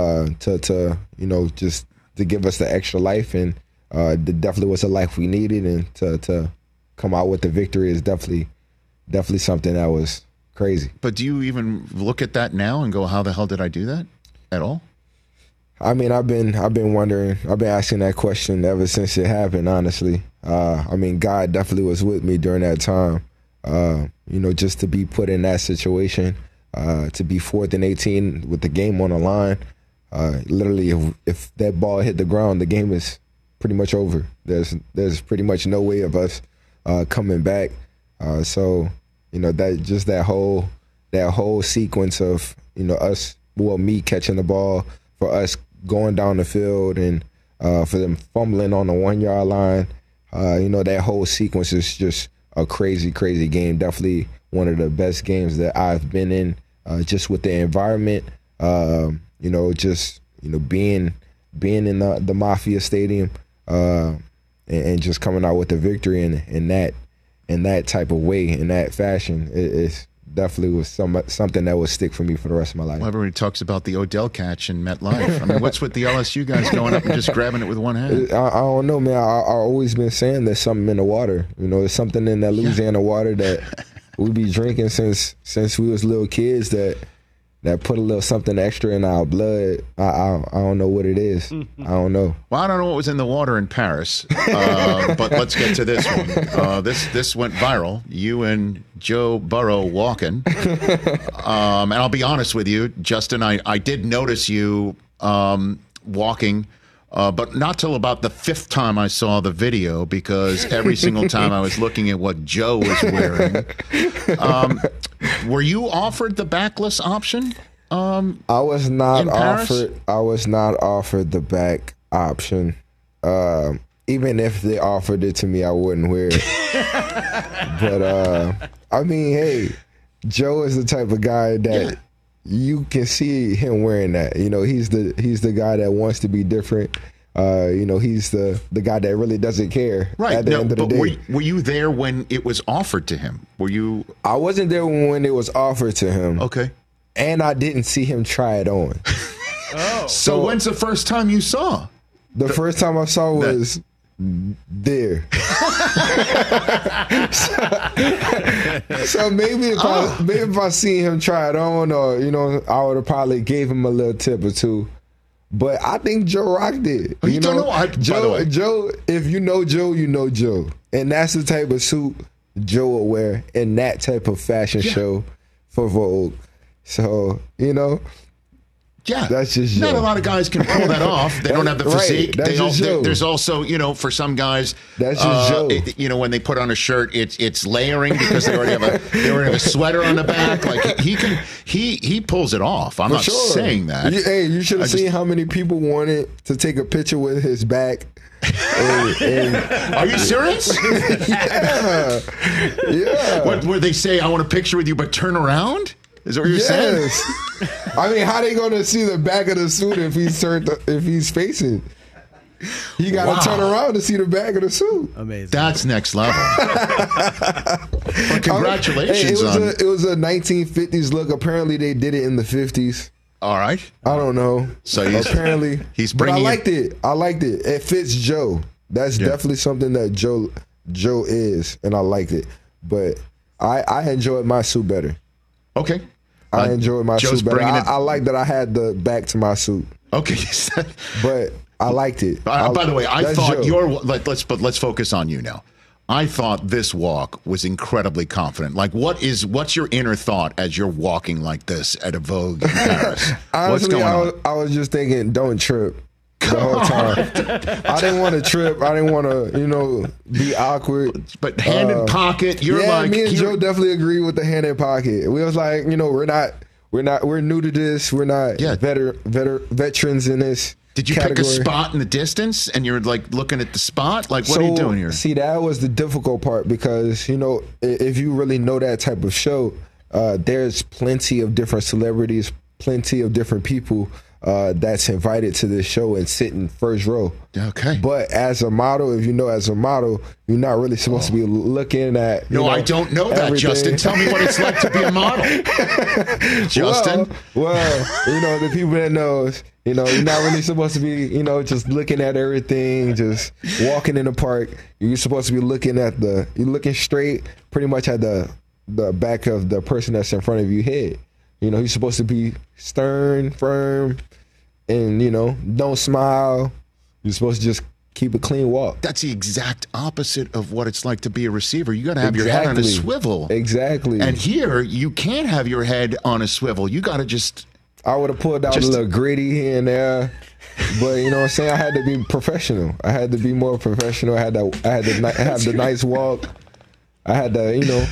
just to give us the extra life, and it definitely was a life we needed, and to come out with the victory is definitely something that was crazy. But do you even look at that now and go, how the hell did I do that at all? I've been wondering. I've been asking that question ever since it happened, honestly. God definitely was with me during that time. Just to be put in that situation, to be 4th and 18 with the game on the line. Literally, if that ball hit the ground, the game is pretty much over. There's pretty much no way of us coming back. That whole sequence of me catching the ball, for us going down the field, and for them fumbling on the 1-yard line. That whole sequence is just a crazy, crazy game. Definitely one of the best games that I've been in, just with the environment, being in the Mafia Stadium, and just coming out with the victory in that type of way, in that fashion. It's definitely was something that would stick for me for the rest of my life. Well, everybody talks about the Odell catch in MetLife. What's with the LSU guys going up and just grabbing it with one hand? I don't know, man. I've always been saying there's something in the water. There's something in that Louisiana water that we be drinking since we was little kids that put a little something extra in our blood. I don't know what it is. I don't know. Well, I don't know what was in the water in Paris, but let's get to this one. This went viral. You and Joe Burrow walking. And I'll be honest with you, Justin, I did notice you walking, but not till about the 5th time I saw the video, because every single time I was looking at what Joe was wearing. Were you offered the backless option? I was not offered the back option. Even if they offered it to me, I wouldn't wear it. But hey, Joe is the type of guy that you can see him wearing that. He's the guy that wants to be different. He's the guy that really doesn't care. Right. At the end of the day. Were you there when it was offered to him? Were you? I wasn't there when it was offered to him. Okay. And I didn't see him try it on. Oh. So when's the first time you saw? The first time I saw was there. so maybe if I seen him try it on, or I would have probably gave him a little tip or two. But I think Joe rocked it. Oh, you don't know? By the way. Joe, if you know Joe, you know Joe. And that's the type of suit Joe will wear in that type of fashion show for Vogue. So, yeah, that's just Joe. Not a lot of guys can pull that off. They don't have the physique. Right. There's also, for some guys, that's just Joe. When they put on a shirt, it's layering because they already have a sweater on the back. Like he pulls it off. I'm not saying that. Hey, you should have seen how many people wanted to take a picture with his back. Are you serious? Yeah. What, where they say, I want a picture with you, but turn around? Is that what you're saying? I mean, how they gonna see the back of the suit if he's facing? You gotta turn around to see the back of the suit. Amazing. That's next level. Well, congratulations. It was a 1950s look. Apparently, they did it in the 50s. All right. I don't know. So apparently he's bringing. But I liked it. It fits Joe. That's definitely something that Joe is, and I liked it. But I enjoyed my suit better. Okay. I enjoyed my suit better. I like that I had the back to my suit. Okay. But I liked it. By the way, I thought Joe. let's focus on you now. I thought this walk was incredibly confident. Like, what's your inner thought as you're walking like this at a Vogue in Paris? Honestly, what's going on? I was just thinking, don't trip the whole time. I didn't want to trip. I didn't want to, be awkward. But hand in pocket, you're like. Me and Joe definitely agree with the hand in pocket. We was like, we're new to this. We're not veterans in this. Did you category. pick a spot in the distance and you're like looking at the spot? Like, what are you doing here? See, that was the difficult part because, if you really know that type of show, there's plenty of different celebrities, plenty of different people that's invited to this show and sit in first row. Okay. But as a model, you're not really supposed to be looking at. I don't know that, Justin. Tell me what it's like to be a model. Justin? Well, the people that knows, you're not really supposed to be, just looking at everything, just walking in the park. You're supposed to be you're looking straight pretty much at the back of the person that's in front of your head. You're supposed to be stern, firm, and, don't smile. You're supposed to just keep a clean walk. That's the exact opposite of what it's like to be a receiver. You got to have your head on a swivel. Exactly. And here, you can't have your head on a swivel. You got to just... I would have pulled out a little gritty here and there. But, you know what I'm saying? I had to be professional. I had to be more professional. I had to have the nice walk. I had to,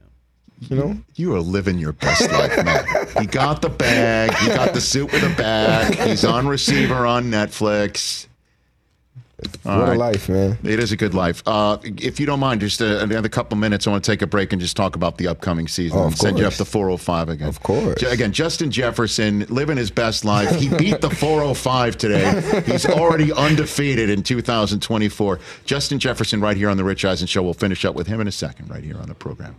You are living your best life, man. He got the bag. He got the suit with a bag. He's on receiver on Netflix. What a life, man. It is a good life. If you don't mind, just another couple minutes, I want to take a break and just talk about the upcoming season. And send you up to 405 again. Of course. Again, Justin Jefferson, living his best life. He beat the 405 today. He's already undefeated in 2024. Justin Jefferson right here on The Rich Eisen Show. We'll finish up with him in a second right here on the program.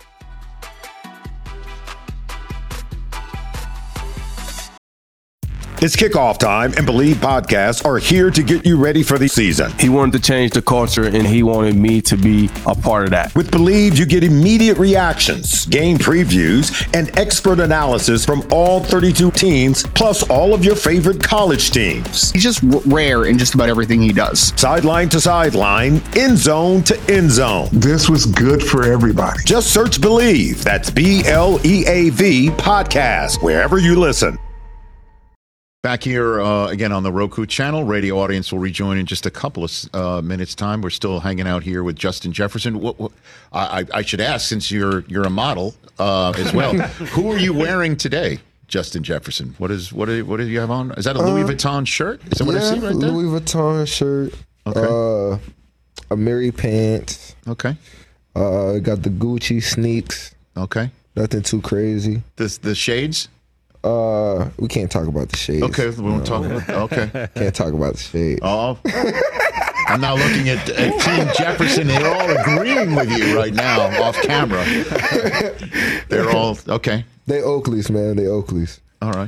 It's kickoff time, and Believe podcasts are here to get you ready for the season. He wanted to change the culture, and he wanted me to be a part of that. With Believe, you get immediate reactions, game previews, and expert analysis from all 32 teams, plus all of your favorite college teams. He's just rare in just about everything he does. Sideline to sideline, end zone to end zone. This was good for everybody. Just search Believe. That's BLEAV podcast, wherever you listen. Back here again on the Roku channel. Radio audience will rejoin in just a couple of minutes' time. We're still hanging out here with Justin Jefferson. I should ask, since you're a model as well, who are you wearing today, Justin Jefferson? What do you have on? Is that a Louis Vuitton shirt? Is that what I see right there? Louis Vuitton shirt. Okay. A Mary pants. Okay. Got the Gucci sneaks. Okay. Nothing too crazy. The shades? We can't talk about the shades. Okay, we won't talk about. Okay, can't talk about the shades. Oh, I'm now looking at Team Jefferson. They're all agreeing with you right now, off camera. They're all okay. They Oakleys, man. They Oakleys. All right.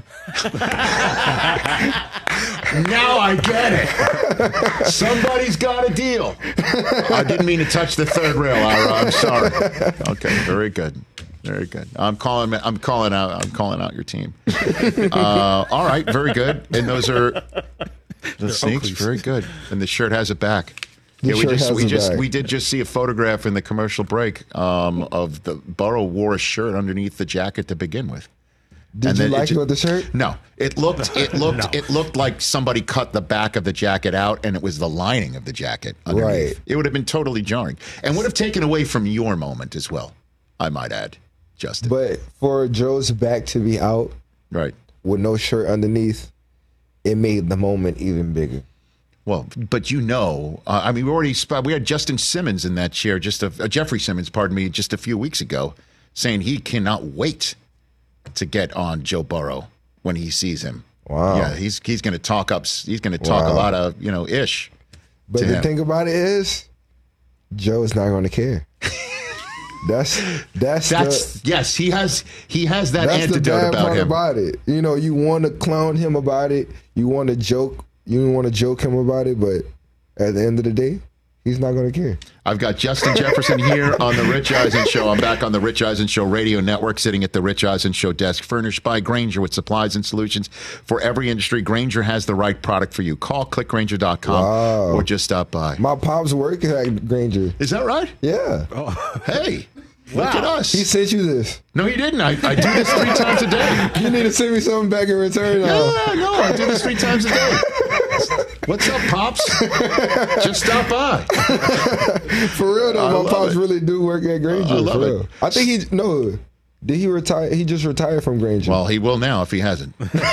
Now I get it. Somebody's got a deal. I didn't mean to touch the third rail, Ira. I'm sorry. Okay, very good. Very good. I'm calling out your team. All right, very good. And those are the sneaks. Very good. And the shirt has it back. We did just see a photograph in the commercial break of the Burrow wore a shirt underneath the jacket to begin with. Did you like it with the shirt? No, it looked like somebody cut the back of the jacket out, and it was the lining of the jacket underneath. Right. It would have been totally jarring, and would have taken away from your moment as well. I might add, Justin. But for Joe's back to be out, right, with no shirt underneath, it made the moment even bigger. Well, but I mean, we had Justin Simmons in that chair, Jeffrey Simmons, pardon me, just a few weeks ago, saying he cannot wait to get on Joe Burrow when he sees him. Wow. Yeah, he's going to talk up. He's going to talk a lot of ish. But the thing about it is, Joe's not going to care. That's yes. He has that antidote the bad about part him. About it, you want to clown him about it. You want to joke. You want to joke him about it. But at the end of the day, he's not going to care. I've got Justin Jefferson here on The Rich Eisen Show. I'm back on The Rich Eisen Show radio network, sitting at The Rich Eisen Show desk, furnished by Grainger with supplies and solutions for every industry. Grainger has the right product for you. Call clickgrainger.com or just stop by. My pops work at Grainger. Is that right? Yeah. Oh. Hey. Look at us. He sent you this. No, he didn't. I do this 3 times a day. You need to send me something back in return. No, I do this 3 times a day. What's up, Pops? Just stop by. For real, though, my Pops really do work at Grainger. I love it. I think did he retire? He just retired from Grainger. Well, he will now if he hasn't.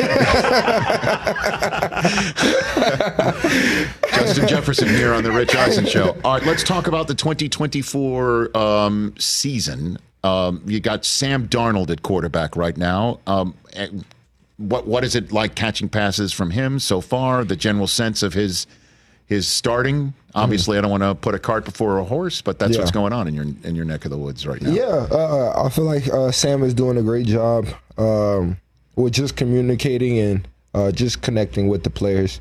Justin Jefferson here on The Rich Eisen Show. All right, let's talk about the 2024 season. You got Sam Darnold at quarterback right now. What is it like catching passes from him so far? The general sense of his starting. Obviously, I don't want to put a cart before a horse, but that's what's going on in your neck of the woods right now. Yeah, I feel like Sam is doing a great job with just communicating and just connecting with the players.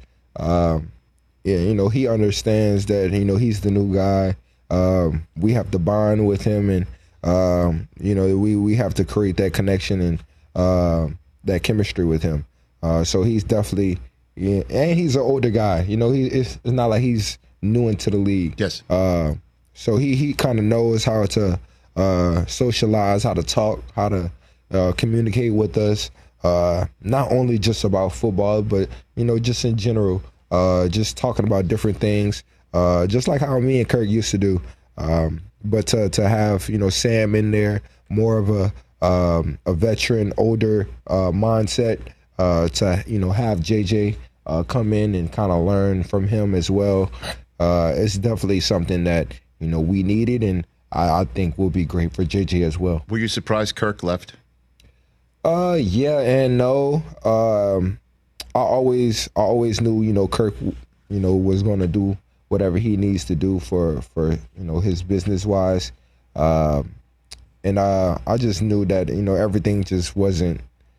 He understands that he's the new guy. We have to bond with him, and we have to create that connection and that chemistry with him. So he's definitely, and he's an older guy. It's not like he's new into the league. Yes. So he kind of knows how to socialize, how to talk, how to communicate with us. Not only just about football, but just in general, just talking about different things, just like how me and Kirk used to do. But to have Sam in there, more of a veteran, older mindset. To have JJ come in and kind of learn from him as well. It's definitely something that we needed, and I think will be great for JJ as well. Were you surprised Kirk left? Yeah and no. I always knew Kirk was going to do whatever he needs to do for his business wise, and I just knew that everything just wasn't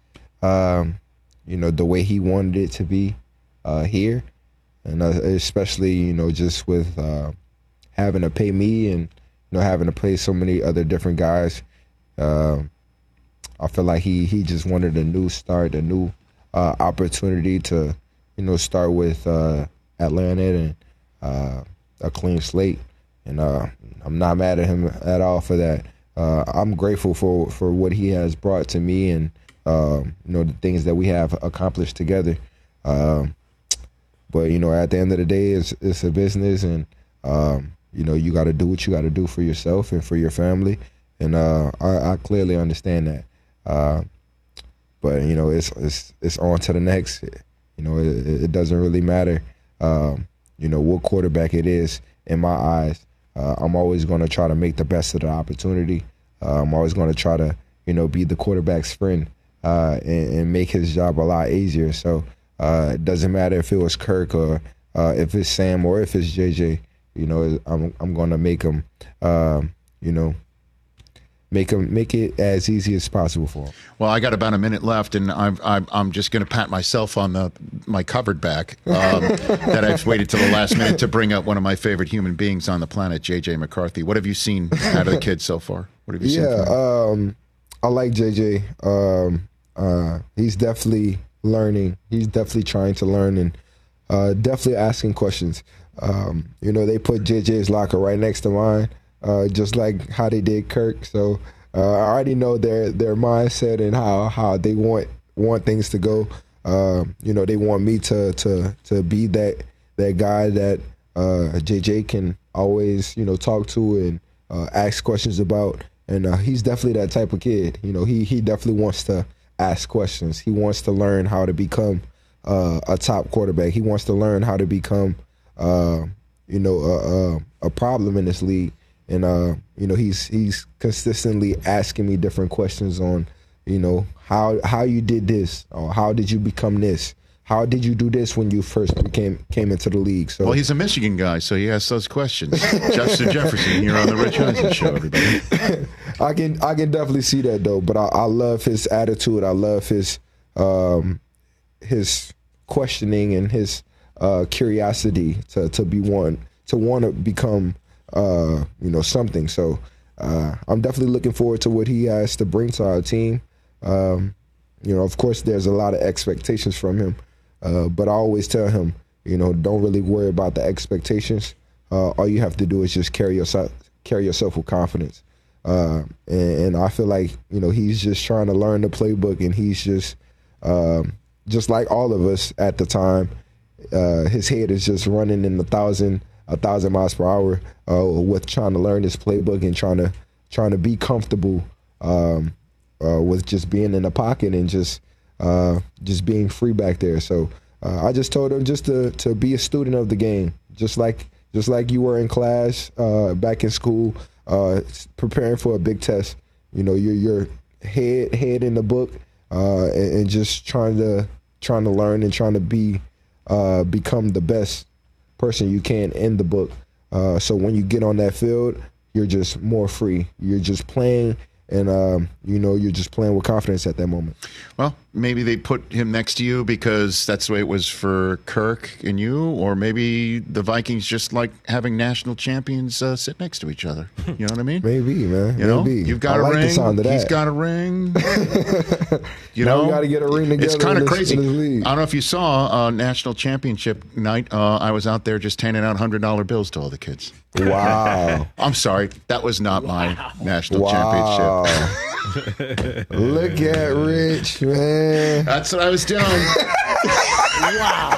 the way he wanted it to be here, and especially just with having to pay me and having to pay so many other different guys. I feel like he just wanted a new start, a new opportunity to start with Atlanta and a clean slate, and I'm not mad at him at all for that. I'm grateful for what he has brought to me and the things that we have accomplished together. But at the end of the day, it's a business, and you got to do what you got to do for yourself and for your family, and I clearly understand that. But it's on to the next. It doesn't really matter. What quarterback it is in my eyes. I'm always going to try to make the best of the opportunity. I'm always going to try to be the quarterback's friend. and make his job a lot easier. So it doesn't matter if it was Kirk or if it's Sam or if it's JJ. You know, I'm going to make him, you know, make it as easy as possible for him. Well, I got about a minute left, and I'm just going to pat myself on my covered back that I've waited till the last minute to bring up one of my favorite human beings on the planet, JJ McCarthy. What have you seen out of the kid so far? What have you seen? Yeah, I like JJ. He's definitely learning. He's definitely trying to learn and definitely asking questions. You know, they put JJ's locker right next to mine. Just like how they did Kirk. So I already know their mindset and how they want things to go. You know, they want me to be that guy that JJ can always, you know, talk to and ask questions about. And he's definitely that type of kid. You know, he definitely wants to ask questions. He wants to learn how to become a top quarterback. He wants to learn how to become, you know, a problem in this league. And you know, he's consistently asking me different questions on, you know, how you did this, or how did you become this? How did you do this when you first came into the league? So, well, he's a Michigan guy, so he asks those questions. Justin Jefferson here on the Rich Eisen Show, everybody. I can definitely see that though, but I love his attitude. I love his questioning and his curiosity to want to become you know, something. So I'm definitely looking forward to what he has to bring to our team. You know, of course, there's a lot of expectations from him, but I always tell him, you know, don't really worry about the expectations. All you have to do is just carry yourself with confidence. And I feel like, you know, he's just trying to learn the playbook, and he's just like all of us at the time. His head is just running in 1,000 miles per hour with trying to learn this playbook and trying to be comfortable with just being in the pocket and just being free back there. So I just told him just to be a student of the game, just like you were in class back in school, preparing for a big test. You know, your head in the book and just trying to learn and trying to become the best person you can in the book. So when you get on that field, you're just more free. You're just playing, and you know, you're just playing with confidence at that moment. Well, maybe they put him next to you because that's the way it was for Kirk and you, or maybe the Vikings just like having national champions sit next to each other. You know what I mean? Maybe, man. You know, maybe. you've got a ring. He's got a ring. You know, we got to get a ring together. It's kind of crazy. I don't know if you saw national championship night. I was out there just handing out $100 bills to all the kids. Wow. I'm sorry, that was not my national championship. Look at Rich, man. That's what I was doing. Wow.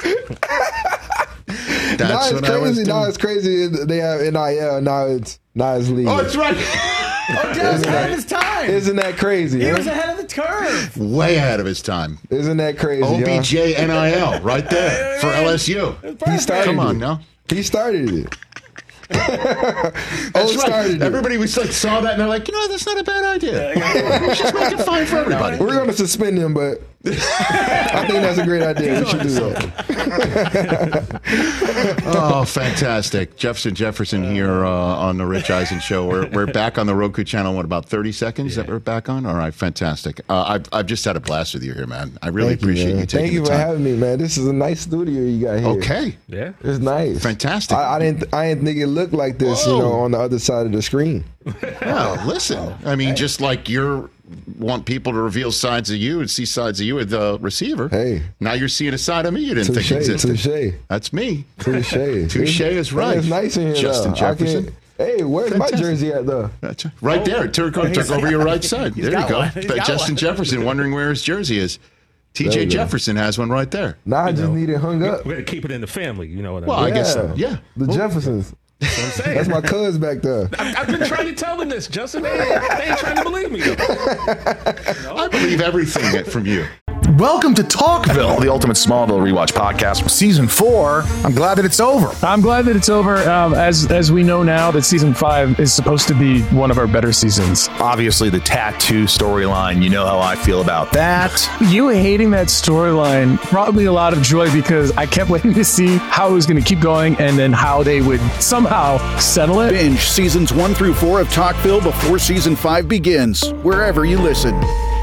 That's what I was doing. Now it's crazy. They have NIL. Now it's legal. Oh, that's right. Odell's ahead of his time. Isn't that crazy? He was ahead of the curve. Way ahead of his time. Isn't that crazy? OBJ NIL right there for LSU. He started Come on it. now. He started it. That's right. Everybody was like saw that and they're like, you know, that's not a bad idea. Let's just make it fine for everybody. We're going to suspend him, but I think that's a great idea. We should do that. Oh, fantastic. Jefferson here on the Rich Eisen Show. We're back on the Roku channel in about 30 seconds that we're back on. All right, fantastic. I've just had a blast with you here, man. I really appreciate you taking the time. Thank you for having me, man. This is a nice studio you got here. Okay. Yeah. It's nice. Fantastic. I didn't think it looked like this, you know, on the other side of the screen. Well, listen. I mean, just like you want people to reveal sides of you and see sides of you with the receiver. Hey. Now you're seeing a side of me you didn't think existed. Touche. That's me. Touche. Touche is right. It's nice in here, Justin Jefferson. Hey, where's my jersey at, though? Right there. Took over your right side. There you go. Justin one. Jefferson wondering where his jersey is. TJ Jefferson has one right there. Now I just need it hung up. We're going to keep it in the family. You know what I mean? Well, I guess so. Yeah. The Jeffersons. That's what I'm saying. That's my cuz back there. I've been trying to tell them this, Justin. They ain't trying to believe me. I believe everything from you. Welcome to Talkville, the ultimate Smallville rewatch podcast. Season 4, I'm glad that it's over. I'm glad that it's over. As we know now that season 5 is supposed to be one of our better seasons. Obviously, the tattoo storyline, you know how I feel about that. You hating that storyline brought me a lot of joy because I kept waiting to see how it was going to keep going and then how they would somehow settle it. Binge seasons 1 through 4 of Talkville before season 5 begins, wherever you listen.